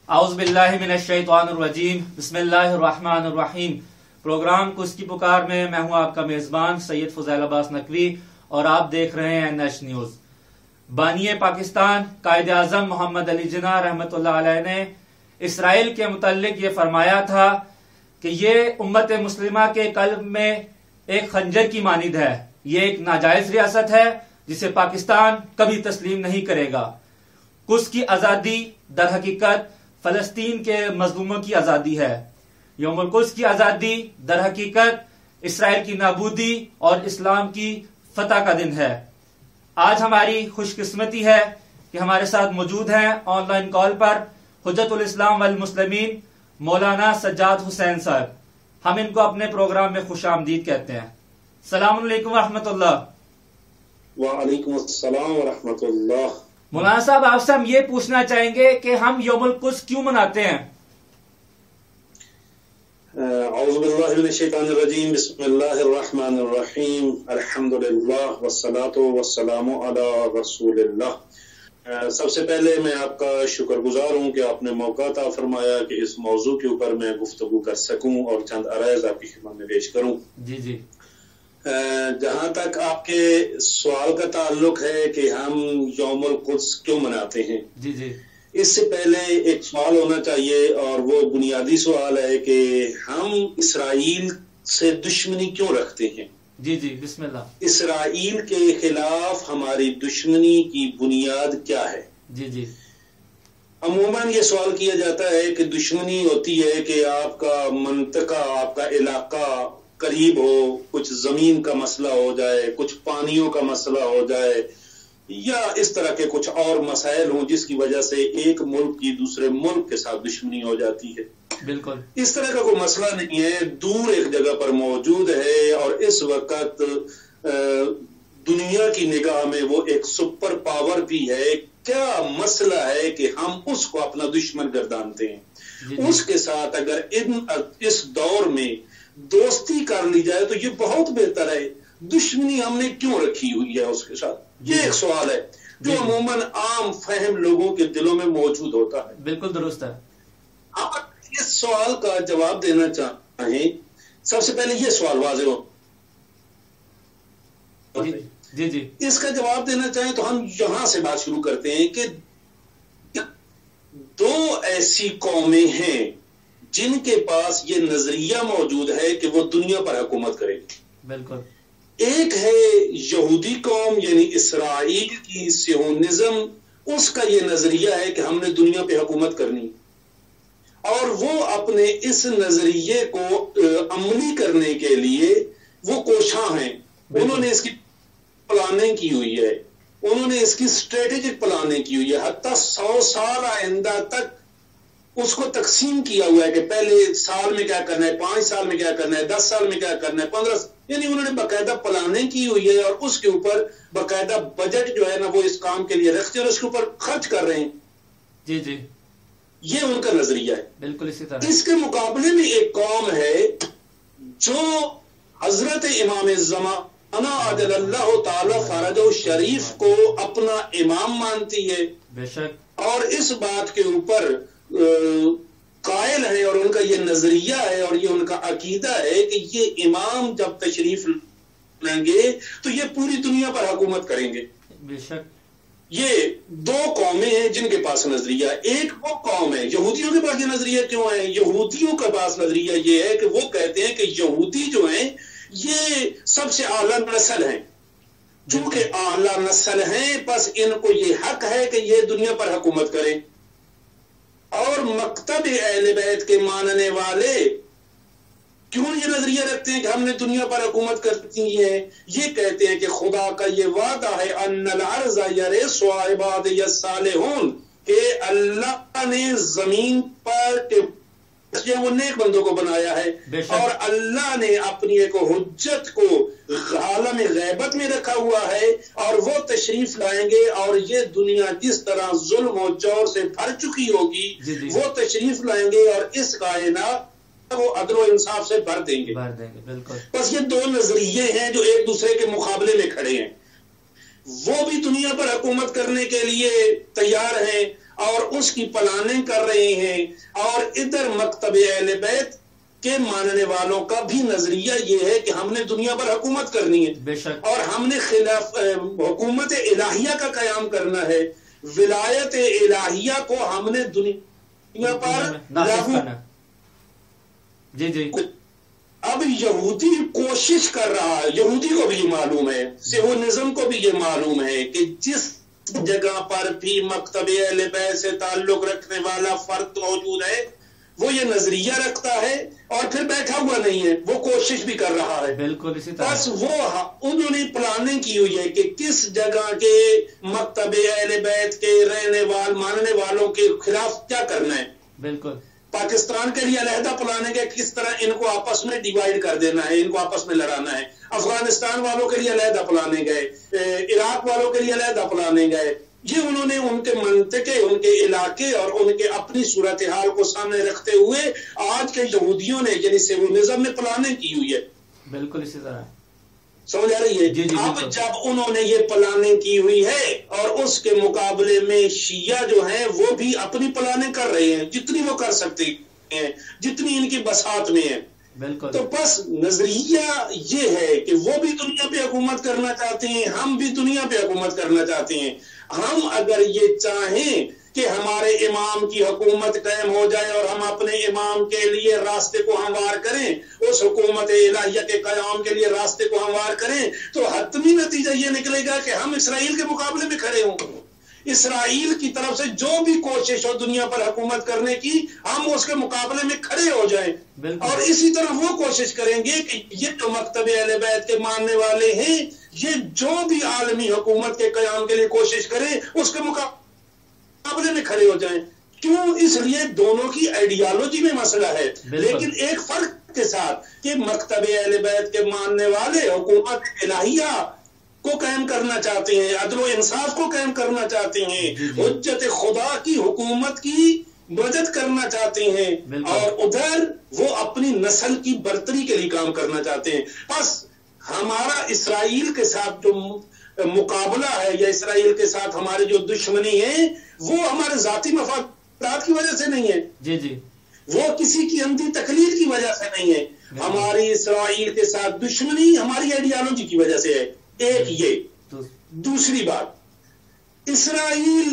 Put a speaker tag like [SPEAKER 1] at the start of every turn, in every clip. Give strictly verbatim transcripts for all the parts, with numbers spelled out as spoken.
[SPEAKER 1] اعوذ باللہ من الشیطان الرجیم بسم اللہ الرحمن الرحیم۔ پروگرام کس کی پکار میں میں ہوں آپ کا میزبان سید فضیل عباس نقوی اور آپ دیکھ رہے ہیں نیش نیوز۔ بانی پاکستان قائد اعظم محمد علی جناح رحمۃ اللہ علیہ نے اسرائیل کے متعلق یہ فرمایا تھا کہ یہ امت مسلمہ کے قلب میں ایک خنجر کی مانند ہے، یہ ایک ناجائز ریاست ہے جسے پاکستان کبھی تسلیم نہیں کرے گا۔ قدس کی آزادی در حقیقت فلسطین کے مظلوموں کی آزادی ہے۔ یوم القدس کی آزادی در حقیقت اسرائیل کی نابودی اور اسلام کی فتح کا دن ہے۔ آج ہماری خوش قسمتی ہے کہ ہمارے ساتھ موجود ہیں آن لائن کال پر حجت الاسلام والمسلمین مولانا سجاد حسین صاحب۔ ہم ان کو اپنے پروگرام میں خوش آمدید کہتے ہیں۔ السلام علیکم ورحمۃ اللہ۔
[SPEAKER 2] وعلیکم السلام ورحمۃ اللہ۔
[SPEAKER 1] مولانا صاحب، آپ سے ہم یہ پوچھنا چاہیں گے کہ ہم یوم القدس کیوں مناتے ہیں؟
[SPEAKER 2] اعوذ باللہ من الشیطان الرجیم بسم اللہ الرحمن الرحیم الحمدللہ والصلاة والسلام علی رسول اللہ۔ سب سے پہلے میں آپ کا شکر گزار ہوں کہ آپ نے موقع عطا فرمایا کہ اس موضوع کے اوپر میں گفتگو کر سکوں اور چند عرائض آپ کی خدمت میں پیش کروں۔
[SPEAKER 1] جی جی
[SPEAKER 2] جہاں تک آپ کے سوال کا تعلق ہے کہ ہم یوم القدس کیوں مناتے ہیں،
[SPEAKER 1] جی جی
[SPEAKER 2] اس سے پہلے ایک سوال ہونا چاہیے اور وہ بنیادی سوال ہے کہ ہم اسرائیل سے دشمنی کیوں رکھتے ہیں؟
[SPEAKER 1] جی جی بسم اللہ۔
[SPEAKER 2] اسرائیل کے خلاف ہماری دشمنی کی بنیاد کیا ہے؟
[SPEAKER 1] جی جی
[SPEAKER 2] عموماً یہ سوال کیا جاتا ہے کہ دشمنی ہوتی ہے کہ آپ کا منطقہ، آپ کا علاقہ قریب ہو، کچھ زمین کا مسئلہ ہو جائے، کچھ پانیوں کا مسئلہ ہو جائے، یا اس طرح کے کچھ اور مسائل ہوں جس کی وجہ سے ایک ملک کی دوسرے ملک کے ساتھ دشمنی ہو جاتی ہے۔
[SPEAKER 1] بالکل
[SPEAKER 2] اس طرح کا کوئی مسئلہ نہیں ہے، دور ایک جگہ پر موجود ہے اور اس وقت دنیا کی نگاہ میں وہ ایک سپر پاور بھی ہے۔ کیا مسئلہ ہے کہ ہم اس کو اپنا دشمن گردانتے ہیں؟
[SPEAKER 1] جی جی
[SPEAKER 2] اس کے ساتھ اگر ان اس دور میں دوستی کر لی جائے تو یہ بہت بہتر ہے۔ دشمنی ہم نے کیوں رکھی ہوئی ہے اس کے ساتھ؟ یہ ایک سوال ہے جو عموماً عام فہم لوگوں کے دلوں میں موجود ہوتا ہے۔
[SPEAKER 1] بالکل درست ہے۔
[SPEAKER 2] آپ اس سوال کا جواب دینا چاہیں، سب سے پہلے یہ سوال واضح ہو
[SPEAKER 1] جی جی
[SPEAKER 2] اس کا جواب دینا چاہیں تو ہم یہاں سے بات شروع کرتے ہیں کہ دو ایسی قومیں ہیں جن کے پاس یہ نظریہ موجود ہے کہ وہ دنیا پر حکومت کرے گی۔
[SPEAKER 1] بالکل۔
[SPEAKER 2] ایک ہے یہودی قوم یعنی اسرائیل کی سیونزم، اس کا یہ نظریہ ہے کہ ہم نے دنیا پہ حکومت کرنی، اور وہ اپنے اس نظریے کو عملی کرنے کے لیے وہ کوشاں ہیں۔ انہوں نے اس کی پلاننگ کی ہوئی ہے، انہوں نے اس کی اسٹریٹجک پلاننگ کی ہوئی ہے، حتیٰ سو سال آئندہ تک اس کو تقسیم کیا ہوا ہے کہ پہلے سال میں کیا کرنا ہے، پانچ سال میں کیا کرنا ہے، دس سال میں کیا کرنا ہے، پندرہ سال، یعنی انہوں نے باقاعدہ پلاننگ کی ہوئی ہے اور اس کے اوپر باقاعدہ بجٹ جو ہے نا وہ اس کام کے لیے رکھتے ہیں اور اس کے اوپر خرچ کر رہے ہیں۔
[SPEAKER 1] جی جی
[SPEAKER 2] یہ ان کا نظریہ ہے۔
[SPEAKER 1] بالکل اسی طرح
[SPEAKER 2] اس کے مقابلے میں ایک قوم ہے جو حضرت امام زمانہ عجل اللہ تعالی فرجہ شریف کو اپنا امام مانتی ہے،
[SPEAKER 1] بے شک،
[SPEAKER 2] اور اس بات کے اوپر قائل ہے اور ان کا یہ نظریہ ہے اور یہ ان کا عقیدہ ہے کہ یہ امام جب تشریف لیں گے تو یہ پوری دنیا پر حکومت کریں گے۔
[SPEAKER 1] بے شک۔
[SPEAKER 2] یہ دو قومیں ہیں جن کے پاس نظریہ، ایک وہ قوم ہے، یہودیوں کے پاس یہ نظریہ کیوں ہے؟ یہودیوں کے پاس نظریہ یہ ہے کہ وہ کہتے ہیں کہ یہودی جو ہیں یہ سب سے اعلیٰ نسل ہیں، چونکہ اعلیٰ نسل ہیں بس ان کو یہ حق ہے کہ یہ دنیا پر حکومت کریں، اور مکتب اہل بیت کے ماننے والے کیوں یہ نظریہ رکھتے ہیں کہ ہم نے دنیا پر حکومت کرتی ہے؟ یہ کہتے ہیں کہ خدا کا یہ وعدہ ہے ان الارض یرثها عبادی الصالحون، کہ اللہ نے زمین پر وہ نیک بندوں کو بنایا ہے اور اللہ نے اپنی ایک حجت کو عالم غیبت میں رکھا ہوا ہے اور وہ تشریف لائیں گے اور یہ دنیا جس طرح ظلم و جور سے بھر چکی ہوگی وہ تشریف لائیں گے اور اس کائنات وہ عدل و انصاف سے بھر دیں گے۔ بس یہ دو نظریے ہیں جو ایک دوسرے کے مقابلے میں کھڑے ہیں۔ وہ بھی دنیا پر حکومت کرنے کے لیے تیار ہیں اور اس کی پلاننگ کر رہے ہیں، اور ادھر مکتب اہل بیت کے ماننے والوں کا بھی نظریہ یہ ہے کہ ہم نے دنیا پر حکومت کرنی ہے،
[SPEAKER 1] بے شک،
[SPEAKER 2] اور ہم نے خلاف حکومت الہیہ کا قیام کرنا ہے، ولایت الہیہ کو ہم نے دنیا پر لاگو۔
[SPEAKER 1] جی جی
[SPEAKER 2] اب یہودی کوشش کر رہا ہے، یہودی کو بھی یہ معلوم ہے، سیونزم کو بھی یہ معلوم ہے کہ جس جگہ پر بھی مکتب اہل بیت سے تعلق رکھنے والا فرد موجود ہے وہ یہ نظریہ رکھتا ہے اور پھر بیٹھا ہوا نہیں ہے، وہ کوشش بھی کر رہا ہے۔
[SPEAKER 1] بالکل اسی طرح
[SPEAKER 2] بس وہ انہوں نے پلاننگ کی ہوئی ہے کہ کس جگہ کے مکتب اہل بیت کے رہنے وال ماننے والوں کے خلاف کیا کرنا ہے۔
[SPEAKER 1] بالکل
[SPEAKER 2] پاکستان کے لیے علیحدہ پلاننگ ہے، کس طرح ان کو آپس میں ڈیوائیڈ کر دینا ہے، ان کو آپس میں لڑانا ہے۔ افغانستان والوں کے لیے علیحدہ پلاننگ ہے، عراق والوں کے لیے علیحدہ پلاننگ ہے۔ یہ انہوں نے ان کے منطقے، ان کے علاقے اور ان کے اپنی صورتحال کو سامنے رکھتے ہوئے آج کے یہودیوں نے یعنی سیونزم نے پلاننگ کی ہوئی ہے۔
[SPEAKER 1] بالکل اسی طرح
[SPEAKER 2] سمجھ آ رہی ہے؟
[SPEAKER 1] جی جی
[SPEAKER 2] اب جب انہوں نے یہ پلاننگ کی ہوئی ہے اور اس کے مقابلے میں شیعہ جو ہیں وہ بھی اپنی پلاننگ کر رہے ہیں جتنی وہ کر سکتے ہیں، جتنی ان کی بساط میں ہے۔
[SPEAKER 1] بالکل
[SPEAKER 2] تو بس نظریہ یہ ہے کہ وہ بھی دنیا پہ حکومت کرنا چاہتے ہیں، ہم بھی دنیا پہ حکومت کرنا چاہتے ہیں۔ ہم اگر یہ چاہیں کہ ہمارے امام کی حکومت قائم ہو جائے اور ہم اپنے امام کے لیے راستے کو ہموار کریں، اس حکومت الہیہ کے قیام کے لیے راستے کو ہموار کریں، تو حتمی نتیجہ یہ نکلے گا کہ ہم اسرائیل کے مقابلے میں کھڑے ہوں۔ اسرائیل کی طرف سے جو بھی کوشش ہو دنیا پر حکومت کرنے کی، ہم اس کے مقابلے میں کھڑے ہو جائیں، اور اسی طرح وہ کوشش کریں گے کہ یہ جو مکتب اہل بیت کے ماننے والے ہیں یہ جو بھی عالمی حکومت کے قیام کے لیے کوشش کریں اس کے مقابلے میں کھڑے ہو جائیں۔ کیوں؟ اس لیے دونوں کی آئیڈیالوجی میں مسئلہ ہے، لیکن ایک فرق کے ساتھ کہ مکتب اہل بیت کے ماننے والے حکومت الہیہ کو قائم کرنا چاہتے ہیں، عدل و انصاف کو قائم کرنا چاہتے ہیں، حجت خدا کی حکومت کی مدد کرنا چاہتے ہیں، اور ادھر وہ اپنی نسل کی برتری کے لیے کام کرنا چاہتے ہیں۔ بس ہمارا اسرائیل کے ساتھ جو مقابلہ ہے یا اسرائیل کے ساتھ ہماری جو دشمنی ہے وہ ہمارے ذاتی مفادات کی وجہ سے نہیں ہے،
[SPEAKER 1] جی جی
[SPEAKER 2] وہ کسی کی اندھی تقلید کی وجہ سے نہیں ہے، ہماری اسرائیل کے ساتھ دشمنی ہماری آئیڈیالوجی کی وجہ سے ہے۔ ایک یہ دوسری بات، اسرائیل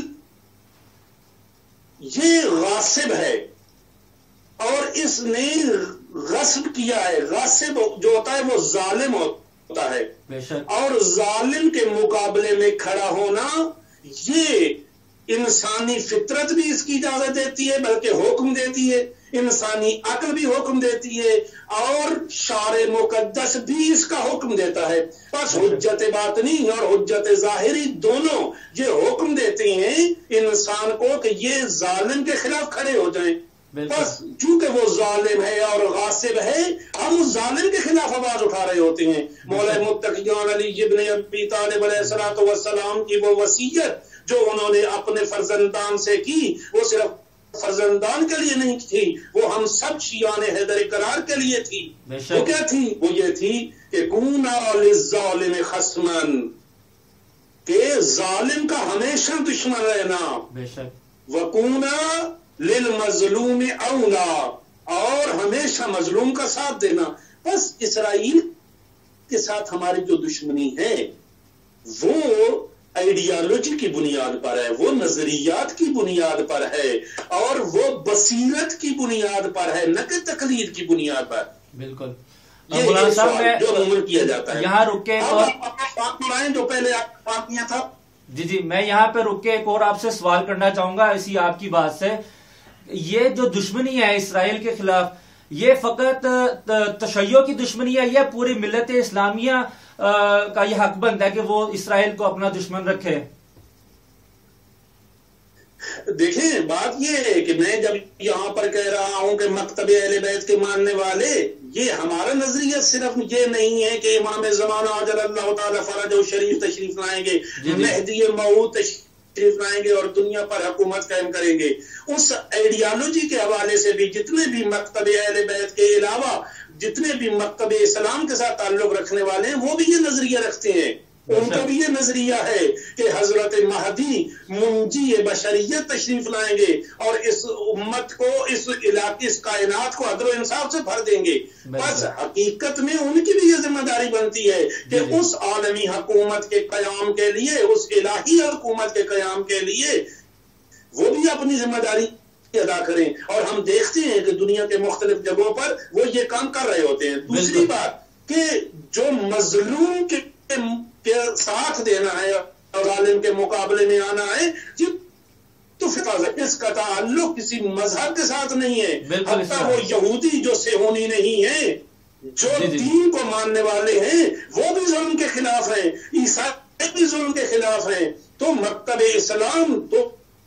[SPEAKER 2] یہ غاصب ہے اور اس نے غصب کیا ہے۔ غاصب جو ہوتا ہے وہ ظالم ہوتا ہے، اور ظالم کے مقابلے میں کھڑا ہونا یہ انسانی فطرت بھی اس کی اجازت دیتی ہے، بلکہ حکم دیتی ہے، انسانی عقل بھی حکم دیتی ہے، اور شارع مقدس بھی اس کا حکم دیتا ہے۔ بس حجت باطنی اور حجت ظاہری دونوں یہ حکم دیتے ہیں انسان کو کہ یہ ظالم کے خلاف کھڑے ہو جائیں۔ بس چونکہ وہ ظالم ہے اور غاصب ہے، ہم اس ظالم کے خلاف آواز اٹھا رہے ہوتے ہیں۔ مولا متقیان علی ابن ابی طالب علیہ الصلوۃ والسلام کی وہ وصیت جو انہوں نے اپنے فرزندان سے کی، وہ صرف فرزندان کے لیے نہیں تھی، وہ ہم سب شیعان حیدر کرار کے لیے تھی۔ وہ کیا تھی؟ وہ یہ تھی کہ کونا للظالم خصما، کہ ظالم کا ہمیشہ دشمن رہنا، وکونا للمظلوم اولا، اور ہمیشہ مظلوم کا ساتھ دینا۔ بس اسرائیل کے ساتھ ہماری جو دشمنی ہے وہ آئیڈیالوجی کی بنیاد پر ہے، وہ نظریات کی بنیاد پر ہے، اور وہ بصیرت کی بنیاد پر ہے، نہ کہ تقلید کی بنیاد پر۔
[SPEAKER 1] بالکل
[SPEAKER 2] مولانا صاحب جو عموماً کیا جاتا ہے۔
[SPEAKER 1] یہاں رک کے
[SPEAKER 2] جو پہلے آپ بات کیا تھا،
[SPEAKER 1] جی جی میں یہاں پہ رک کے ایک اور آپ سے سوال کرنا چاہوں گا اسی آپ کی بات سے۔ یہ جو دشمنی ہے اسرائیل کے خلاف، یہ فقط تشیع کی دشمنی ہے یا پوری ملت اسلامیہ کا یہ حق بند ہے کہ وہ اسرائیل کو اپنا دشمن رکھے؟
[SPEAKER 2] دیکھیں بات یہ ہے کہ میں جب یہاں پر کہہ رہا ہوں کہ مکتب اہل بیت کے ماننے والے، یہ ہمارا نظریہ صرف یہ نہیں ہے کہ امام زمانہ عجل اللہ تعالی فرجہ شریف تشریف لائیں گے، مہدی موعود تشریف لائیں گے اور دنیا پر حکومت قائم کریں گے۔ اس آئیڈیالوجی کے حوالے سے بھی جتنے بھی مکتب اہل بیت کے علاوہ جتنے بھی مکتب اسلام کے ساتھ تعلق رکھنے والے ہیں وہ بھی یہ نظریہ رکھتے ہیں ان کا بھی یہ نظریہ ہے کہ حضرت مہدی منجی بشریت تشریف لائیں گے اور اس امت کو اس علاقے اس کائنات کو عدل و انصاف سے بھر دیں گے. بس حقیقت میں ان کی بھی یہ ذمہ داری بنتی ہے کہ اس عالمی حکومت کے قیام کے لیے اس الہی حکومت کے قیام کے لیے وہ بھی اپنی ذمہ داری ادا کریں. اور ہم دیکھتے ہیں کہ دنیا کے مختلف جگہوں پر وہ یہ کام کر رہے ہوتے ہیں. دوسری بات کہ جو مظلوم کے کے ساتھ دینا ہے اور ظالم کے مقابلے میں آنا ہے تو اس کا تعلق کسی مذہب کے ساتھ نہیں ہے. حتیٰ وہ یہودی جو صہیونی نہیں ہیں جو دین کو ماننے والے ہیں وہ بھی ظلم کے خلاف ہیں, عیسائی بھی ظلم کے خلاف ہیں. تو مکتب اسلام تو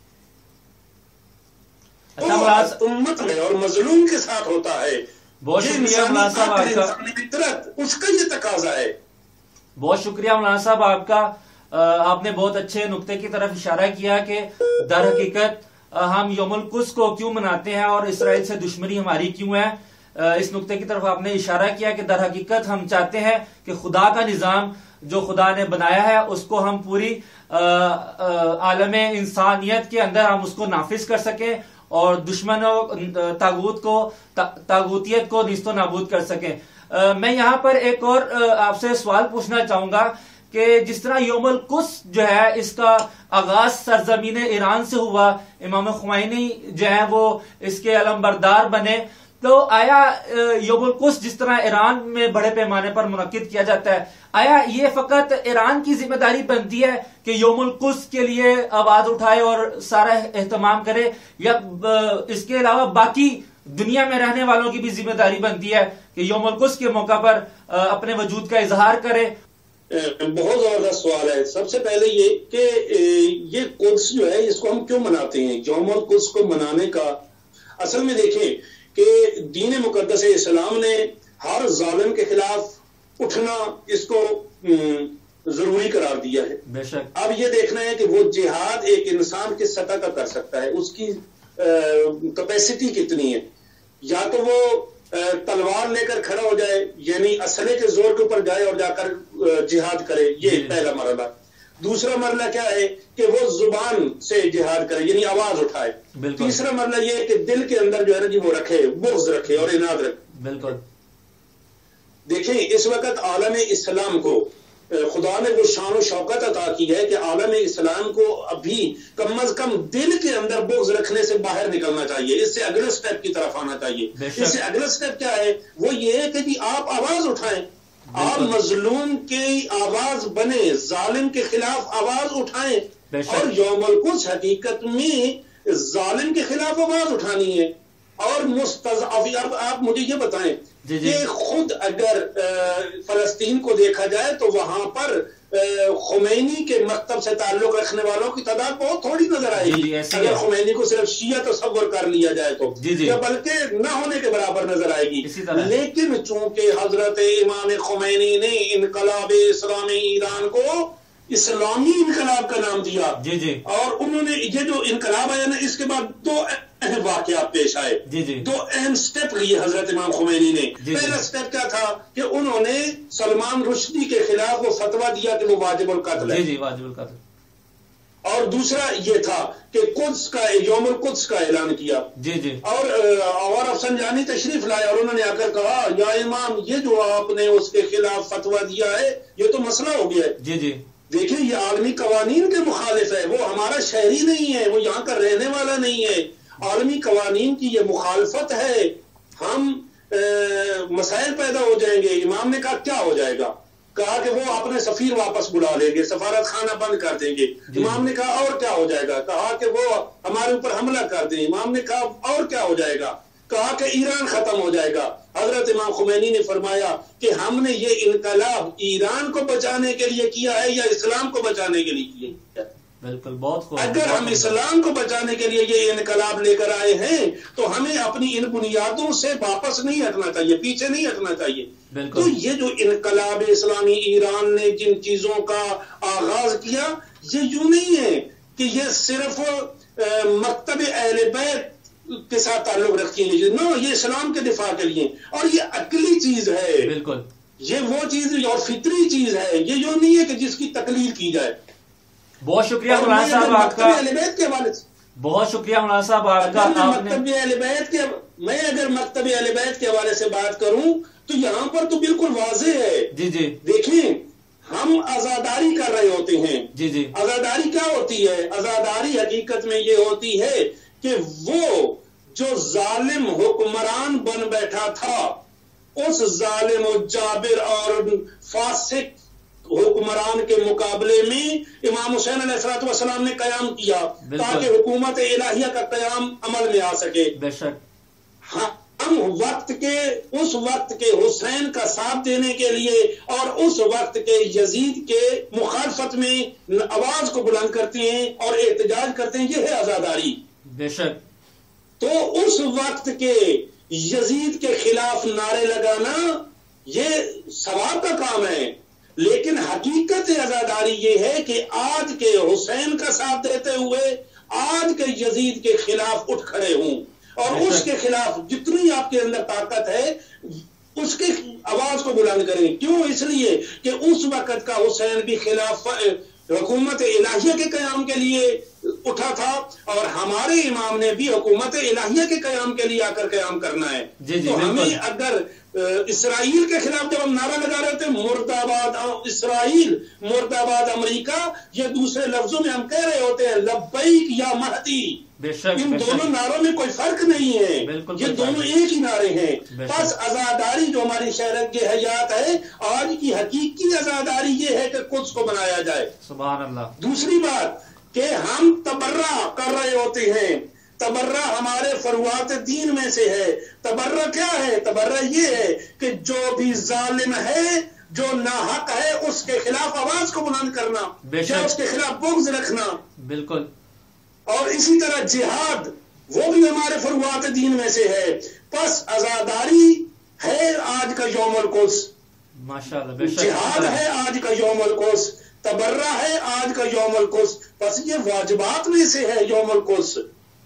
[SPEAKER 2] امت میں اور مظلوم کے ساتھ ہوتا ہے.
[SPEAKER 1] بہت شکریہ مولانا صاحب آپ کا,
[SPEAKER 2] فطرت اس کا یہ تقاضا ہے.
[SPEAKER 1] بہت شکریہ مولانا صاحب آپ کا. آپ نے بہت اچھے نقطے کی طرف اشارہ کیا کہ در حقیقت ہم یوم القدس کو کیوں مناتے ہیں اور اسرائیل سے دشمنی ہماری کیوں ہے. اس نقطے کی طرف آپ نے اشارہ کیا کہ در حقیقت ہم چاہتے ہیں کہ خدا کا نظام جو خدا نے بنایا ہے اس کو ہم پوری عالم انسانیت کے اندر ہم اس کو نافذ کر سکیں اور دشمنوں تاغوت کو تاغوتیت کو نیست و نابود کر سکیں. میں یہاں پر ایک اور آپ سے سوال پوچھنا چاہوں گا کہ جس طرح یوم القدس جو ہے اس کا آغاز سرزمین ایران سے ہوا, امام خمینی جو ہے وہ اس کے علم بردار بنے, تو آیا یوم القدس جس طرح ایران میں بڑے پیمانے پر منعقد کیا جاتا ہے, آیا یہ فقط ایران کی ذمہ داری بنتی ہے کہ یوم القدس کے لیے آواز اٹھائے اور سارا اہتمام کرے, یا اس کے علاوہ باقی دنیا میں رہنے والوں کی بھی ذمہ داری بنتی ہے کہ یوم القدس کے موقع پر اپنے وجود کا اظہار کرے؟
[SPEAKER 2] بہت زبردست سوال ہے. سب سے پہلے یہ کہ یہ قدس جو ہے اس کو ہم کیوں مناتے ہیں؟ یوم القدس کو منانے کا اصل میں دیکھیں کہ دین مقدس اسلام نے ہر ظالم کے خلاف اٹھنا اس کو ضروری قرار دیا ہے.
[SPEAKER 1] بے شک.
[SPEAKER 2] اب یہ دیکھنا ہے کہ وہ جہاد ایک انسان کس سطح کا کر سکتا ہے, اس کی کیپیسٹی کتنی ہے. یا تو وہ تلوار لے کر کھڑا ہو جائے یعنی اسلحے کے زور کے اوپر جائے اور جا کر جہاد کرے, یہ پہلا مرحلہ. دوسرا مرحلہ کیا ہے کہ وہ زبان سے جہاد کرے یعنی آواز اٹھائے. تیسرا مرحلہ یہ ہے کہ دل کے اندر جو ہے نا جی وہ رکھے, بغض رکھے اور اناد رکھے.
[SPEAKER 1] بالکل.
[SPEAKER 2] دیکھیں اس وقت عالم اسلام کو خدا نے وہ شان و شوکت عطا کی ہے کہ عالم اسلام کو ابھی کم از کم دل کے اندر بغض رکھنے سے باہر نکلنا چاہیے, اس سے اگلے سٹیپ کی طرف آنا چاہیے. اس سے اگلا سٹیپ کیا ہے, وہ یہ ہے کہ جی آپ آواز اٹھائیں, آپ مظلوم کی آواز بنے, ظالم کے خلاف آواز اٹھائیں. اور یوم القدس حقیقت میں ظالم کے خلاف آواز اٹھانی ہے اور مستضعف. اب آپ مجھے یہ بتائیں کہ خود اگر فلسطین کو دیکھا جائے تو وہاں پر خمینی کے مکتب سے تعلق رکھنے والوں کی تعداد بہت تھوڑی نظر آئے گی اگر خمینی کو صرف شیعہ تصور کر لیا جائے تو, یا بلکہ نہ ہونے کے برابر نظر آئے گی. لیکن چونکہ حضرت امام خمینی نے انقلاب اسلامی ایران کو اسلامی انقلاب کا نام دیا,
[SPEAKER 1] جی جی
[SPEAKER 2] اور انہوں نے یہ جو انقلاب آیا نا اس کے بعد دو اہم واقعات پیش آئے,
[SPEAKER 1] جی جی
[SPEAKER 2] دو اہم سٹیپ لیے حضرت امام خمینی نے. پہلا سٹیپ کیا تھا کہ انہوں نے سلمان رشدی کے خلاف وہ فتویٰ دیا کہ وہ واجب القتل ہے,
[SPEAKER 1] جی جی واجب القتل.
[SPEAKER 2] اور دوسرا یہ تھا کہ قدس کا یوم القدس کا اعلان کیا,
[SPEAKER 1] جی جی
[SPEAKER 2] اور اور افسنجانی تشریف لائے اور انہوں نے آ کر کہا یا امام یہ جو آپ نے اس کے خلاف فتویٰ دیا ہے یہ تو مسئلہ ہو گیا ہے.
[SPEAKER 1] جی جی
[SPEAKER 2] دیکھیں یہ عالمی قوانین کے مخالف ہے, وہ ہمارا شہری نہیں ہے, وہ یہاں کا رہنے والا نہیں ہے. عالمی قوانین کی یہ مخالفت ہے, ہم مسائل پیدا ہو جائیں گے. امام نے کہا کیا ہو جائے گا؟ کہا کہ وہ اپنے سفیر واپس بلا لیں گے, سفارت خانہ بند کر دیں گے. امام نے کہا اور کیا ہو جائے گا؟ کہا کہ وہ ہمارے اوپر حملہ کر دیں. امام نے کہا اور کیا ہو جائے گا؟ کہا کہ ایران ختم ہو جائے گا. حضرت امام خمینی نے فرمایا کہ ہم نے یہ انقلاب ایران کو بچانے کے لیے کیا ہے یا اسلام کو بچانے کے لیے کیا ہے؟
[SPEAKER 1] بالکل. بہت خوب.
[SPEAKER 2] اگر ہم اسلام کو بچانے کے لیے یہ انقلاب لے کر آئے ہیں تو ہمیں اپنی ان بنیادوں سے واپس نہیں ہٹنا چاہیے, پیچھے نہیں ہٹنا چاہیے. تو یہ جو انقلاب اسلامی ایران نے جن چیزوں کا آغاز کیا یہ یوں نہیں ہے کہ یہ صرف مکتب اہل بیت کے ساتھ تعلق رکھیں گے, نو, یہ اسلام کے دفاع کے لیے, اور یہ عقلی چیز ہے.
[SPEAKER 1] بالکل.
[SPEAKER 2] یہ وہ چیز اور فطری چیز ہے، یہ جو نہیں ہے کہ جس کی تقلید کی جائے.
[SPEAKER 1] بہت شکریہ مولانا صاحب آپ کا،
[SPEAKER 2] اہل بیت کے حوالے سے
[SPEAKER 1] بہت شکریہ مولانا صاحب آپ کا.
[SPEAKER 2] مکتب اہل بیت کے میں اگر مکتب اہل بیت کے حوالے سے بات کروں تو یہاں پر تو بالکل واضح ہے.
[SPEAKER 1] جی جی
[SPEAKER 2] دیکھیں، ہم عزاداری کر رہے ہوتے ہیں.
[SPEAKER 1] جی جی
[SPEAKER 2] عزاداری کیا ہوتی ہے؟ عزاداری حقیقت میں یہ ہوتی ہے کہ وہ جو ظالم حکمران بن بیٹھا تھا، اس ظالم و جابر اور فاسق حکمران کے مقابلے میں امام حسین علیہ الصلوۃ والسلام نے قیام کیا تاکہ حکومت الہیہ کا قیام عمل میں آ سکے.
[SPEAKER 1] بے شک
[SPEAKER 2] ہم وقت کے اس وقت کے حسین کا ساتھ دینے کے لیے اور اس وقت کے یزید کے مخالفت میں آواز کو بلند کرتے ہیں اور احتجاج کرتے ہیں. یہ ہے عزاداری.
[SPEAKER 1] بے شک.
[SPEAKER 2] تو اس وقت کے یزید کے خلاف نعرے لگانا یہ ثواب کا کام ہے، لیکن حقیقت عزاداری یہ ہے کہ آج کے حسین کا ساتھ دیتے ہوئے آج کے یزید کے خلاف اٹھ کھڑے ہوں اور اس کے خلاف جتنی آپ کے اندر طاقت ہے اس کے آواز کو بلند کریں. کیوں؟ اس لیے کہ اس وقت کا حسین بھی خلاف حکومت الہیہ کے قیام کے لیے اٹھا تھا اور ہمارے امام نے بھی حکومت الہیہ کے قیام کے لیے آ کر قیام کرنا ہے.
[SPEAKER 1] جی جی
[SPEAKER 2] تو ہمیں اگر اسرائیل کے خلاف جب ہم نعرہ لگا رہے تھے مرد آباد اسرائیل، مرد آباد امریکہ، یہ دوسرے لفظوں میں ہم کہہ رہے ہوتے ہیں لبیک یا مہدی. ان دونوں نعروں میں کوئی فرق نہیں ہے، یہ دونوں ایک ہی نعرے ہیں. بس عزاداری جو ہماری شہرت کی حیات ہے، آج کی حقیقی عزاداری یہ ہے کہ قدس کو بنایا جائے.
[SPEAKER 1] سبحان اللہ.
[SPEAKER 2] دوسری بات کہ ہم تبرہ کر رہے ہوتے ہیں. تبرہ ہمارے فروعات دین میں سے ہے. تبرہ کیا ہے؟ تبرہ یہ ہے کہ جو بھی ظالم ہے، جو ناحق ہے، اس کے خلاف آواز کو بلند کرنا یا اس کے خلاف بغض رکھنا.
[SPEAKER 1] بالکل.
[SPEAKER 2] اور اسی طرح جہاد وہ بھی ہمارے فروعات دین میں سے ہے. پس عزاداری ہے آج کا یوم القدس،
[SPEAKER 1] ماشاءاللہ.
[SPEAKER 2] جہاد ہے آج کا یوم القدس، تبرہ ہے آج کا یوم القدس. پس یہ واجبات میں سے ہے یوم القدس.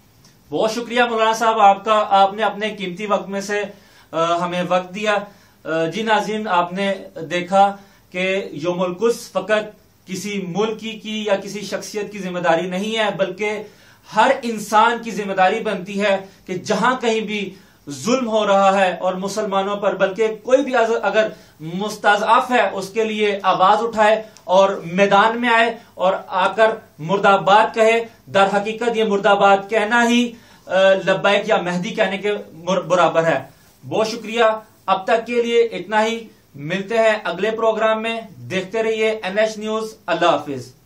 [SPEAKER 1] بہت شکریہ مولانا صاحب آپ کا، آپ نے اپنے قیمتی وقت میں سے ہمیں وقت دیا. جی ناظرین، آپ نے دیکھا کہ یوم القدس فقط کسی ملکی کی یا کسی شخصیت کی ذمہ داری نہیں ہے، بلکہ ہر انسان کی ذمہ داری بنتی ہے کہ جہاں کہیں بھی ظلم ہو رہا ہے اور مسلمانوں پر، بلکہ کوئی بھی اگر مستضعف ہے اس کے لیے آواز اٹھائے اور میدان میں آئے اور آ کر مرد آباد کہے. در حقیقت یہ مرد آباد کہنا ہی لبیک یا مہدی کہنے کے برابر ہے. بہت شکریہ. اب تک کے لیے اتنا ہی. ملتے ہیں اگلے پروگرام میں. دیکھتے رہیے این ایچ نیوز. اللہ حافظ.